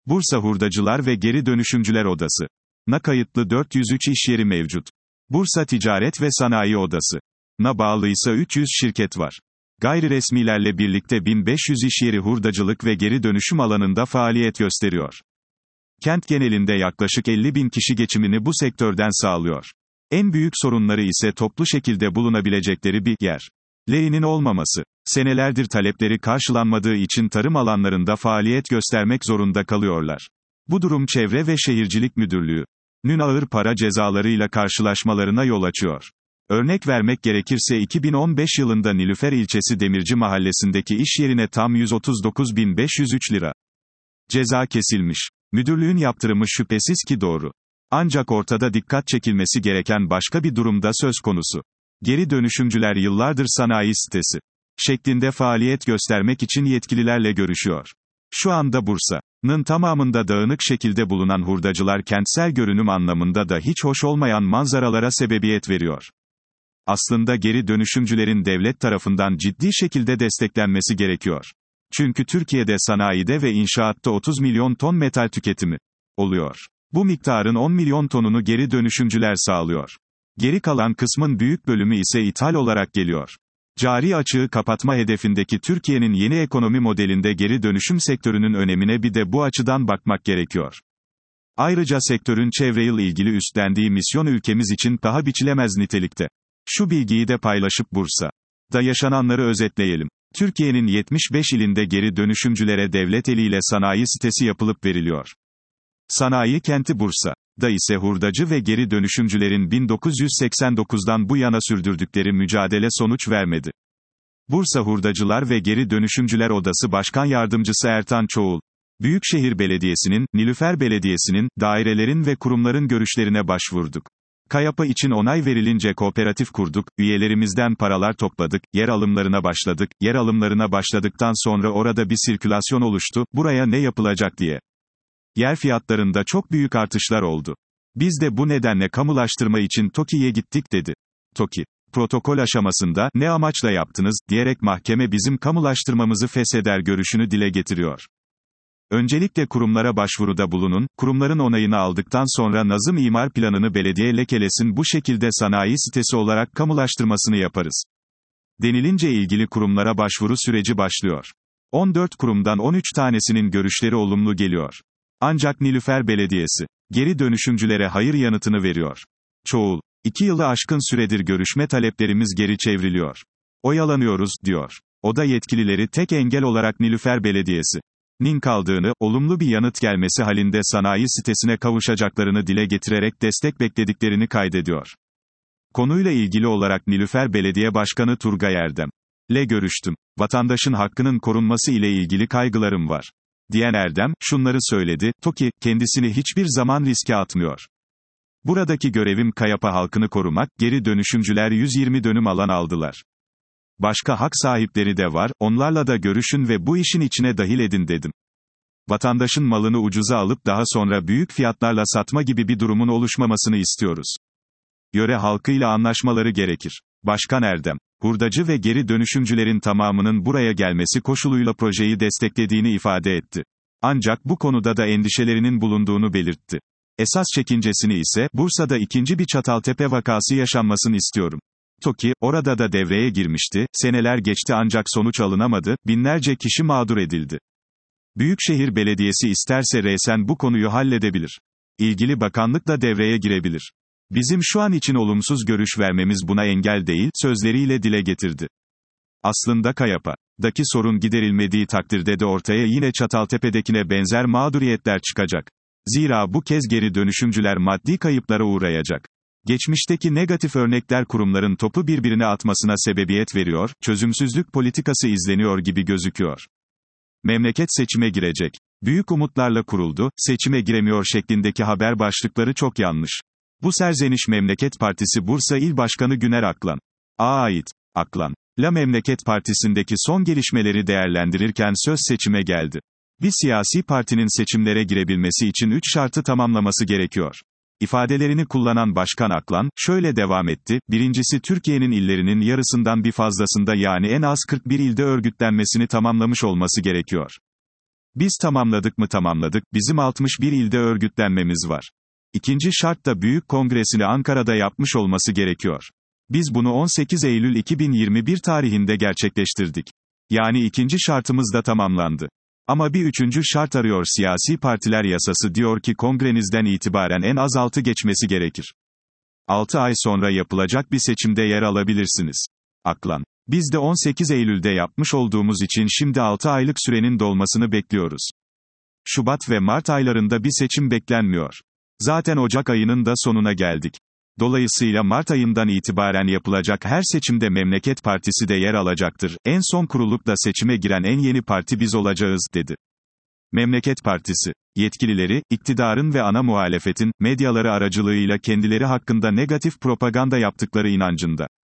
Bursa Hurdacılar ve Geri Dönüşümcüler Odası. Na kayıtlı 403 iş yeri mevcut. Bursa Ticaret ve Sanayi Odası. Na bağlıysa 300 şirket var. Gayriresmilerle birlikte 1500 iş yeri hurdacılık ve geri dönüşüm alanında faaliyet gösteriyor. Kent genelinde yaklaşık 50.000 kişi geçimini bu sektörden sağlıyor. En büyük sorunları ise toplu şekilde bulunabilecekleri bir yerlerinin olmaması. Senelerdir talepleri karşılanmadığı için tarım alanlarında faaliyet göstermek zorunda kalıyorlar. Bu durum Çevre ve Şehircilik Müdürlüğü'nün ağır para cezalarıyla karşılaşmalarına yol açıyor. Örnek vermek gerekirse 2015 yılında Nilüfer ilçesi Demirci mahallesindeki iş yerine tam 139.503 lira ceza kesilmiş. Müdürlüğün yaptırımı şüphesiz ki doğru. Ancak ortada dikkat çekilmesi gereken başka bir durum da söz konusu. Geri dönüşümcüler yıllardır sanayi sitesi şeklinde faaliyet göstermek için yetkililerle görüşüyor. Şu anda Bursa'nın tamamında dağınık şekilde bulunan hurdacılar kentsel görünüm anlamında da hiç hoş olmayan manzaralara sebebiyet veriyor. Aslında geri dönüşümcülerin devlet tarafından ciddi şekilde desteklenmesi gerekiyor. Çünkü Türkiye'de sanayide ve inşaatta 30 milyon ton metal tüketimi oluyor. Bu miktarın 10 milyon tonunu geri dönüşümcüler sağlıyor. Geri kalan kısmın büyük bölümü ise ithal olarak geliyor. Cari açığı kapatma hedefindeki Türkiye'nin yeni ekonomi modelinde geri dönüşüm sektörünün önemine bir de bu açıdan bakmak gerekiyor. Ayrıca sektörün çevreyle ilgili üstlendiği misyon ülkemiz için paha biçilemez nitelikte. Şu bilgiyi de paylaşıp Bursa'da yaşananları özetleyelim. Türkiye'nin 75 ilinde geri dönüşümcülere devlet eliyle sanayi sitesi yapılıp veriliyor. Sanayi kenti Bursa'da ise hurdacı ve geri dönüşümcülerin 1989'dan bu yana sürdürdükleri mücadele sonuç vermedi. Bursa Hurdacılar ve Geri Dönüşümcüler Odası Başkan Yardımcısı Ertan Çoğul, Büyükşehir Belediyesi'nin, Nilüfer Belediyesi'nin, dairelerin ve kurumların görüşlerine başvurduk. KAYAP'a için onay verilince kooperatif kurduk, üyelerimizden paralar topladık, yer alımlarına başladık, yer alımlarına başladıktan sonra orada bir sirkülasyon oluştu, buraya ne yapılacak diye. Yer fiyatlarında çok büyük artışlar oldu. Biz de bu nedenle kamulaştırma için TOKİ'ye gittik dedi. TOKİ, protokol aşamasında, ne amaçla yaptınız, diyerek mahkeme bizim kamulaştırmamızı fesheder görüşünü dile getiriyor. Öncelikle kurumlara başvuruda bulunun, kurumların onayını aldıktan sonra Nazım İmar Planını belediye lekelesin bu şekilde sanayi sitesi olarak kamulaştırmasını yaparız. Denilince ilgili kurumlara başvuru süreci başlıyor. 14 kurumdan 13 tanesinin görüşleri olumlu geliyor. Ancak Nilüfer Belediyesi, geri dönüşümcülere hayır yanıtını veriyor. Çoğul, 2 yılı aşkın süredir görüşme taleplerimiz geri çevriliyor. Oyalanıyoruz, diyor. O da yetkilileri tek engel olarak Nilüfer Belediyesi'nin kaldığını, olumlu bir yanıt gelmesi halinde sanayi sitesine kavuşacaklarını dile getirerek destek beklediklerini kaydediyor. Konuyla ilgili olarak Nilüfer Belediye Başkanı Turgay Erdem'le görüştüm. Vatandaşın hakkının korunması ile ilgili kaygılarım var diyen Erdem, şunları söyledi, TOKİ, kendisini hiçbir zaman riske atmıyor. Buradaki görevim KAYAP'a halkını korumak, geri dönüşümcüler 120 dönüm alan aldılar. Başka hak sahipleri de var, onlarla da görüşün ve bu işin içine dahil edin dedim. Vatandaşın malını ucuza alıp daha sonra büyük fiyatlarla satma gibi bir durumun oluşmamasını istiyoruz. Yöre halkıyla anlaşmaları gerekir. Başkan Erdem, hurdacı ve geri dönüşümcülerin tamamının buraya gelmesi koşuluyla projeyi desteklediğini ifade etti. Ancak bu konuda da endişelerinin bulunduğunu belirtti. Esas çekincesini ise, Bursa'da ikinci bir Çataltepe vakası yaşanmasını istiyorum. TOKİ, orada da devreye girmişti, seneler geçti ancak sonuç alınamadı, binlerce kişi mağdur edildi. Büyükşehir Belediyesi isterse resen bu konuyu halledebilir. İlgili bakanlık da devreye girebilir. Bizim şu an için olumsuz görüş vermemiz buna engel değil, sözleriyle dile getirdi. Aslında KAYAP'daki sorun giderilmediği takdirde de ortaya yine Çataltepe'dekine benzer mağduriyetler çıkacak. Zira bu kez geri dönüşümcüler maddi kayıplara uğrayacak. Geçmişteki negatif örnekler kurumların topu birbirine atmasına sebebiyet veriyor, çözümsüzlük politikası izleniyor gibi gözüküyor. Memleket seçime girecek. Büyük umutlarla kuruldu, seçime giremiyor şeklindeki haber başlıkları çok yanlış. Bu serzeniş Memleket Partisi Bursa İl Başkanı Güner Aklan'a ait. Aklan'la Memleket Partisi'ndeki son gelişmeleri değerlendirirken söz seçime geldi. Bir siyasi partinin seçimlere girebilmesi için 3 şartı tamamlaması gerekiyor. İfadelerini kullanan Başkan Aklan, şöyle devam etti, birincisi Türkiye'nin illerinin yarısından bir fazlasında yani en az 41 ilde örgütlenmesini tamamlamış olması gerekiyor. Biz tamamladık mı tamamladık, bizim 61 ilde örgütlenmemiz var. İkinci şart da Büyük Kongresini Ankara'da yapmış olması gerekiyor. Biz bunu 18 Eylül 2021 tarihinde gerçekleştirdik. Yani ikinci şartımız da tamamlandı. Ama bir üçüncü şart arıyor siyasi partiler yasası diyor ki kongrenizden itibaren en az 6 geçmesi gerekir. 6 ay sonra yapılacak bir seçimde yer alabilirsiniz. Aklan. Biz de 18 Eylül'de yapmış olduğumuz için şimdi 6 aylık sürenin dolmasını bekliyoruz. Şubat ve Mart aylarında bir seçim beklenmiyor. Zaten Ocak ayının da sonuna geldik. Dolayısıyla Mart ayından itibaren yapılacak her seçimde Memleket Partisi de yer alacaktır. En son kurulup da seçime giren en yeni parti biz olacağız, dedi. Memleket Partisi yetkilileri, iktidarın ve ana muhalefetin, medyaları aracılığıyla kendileri hakkında negatif propaganda yaptıkları inancında.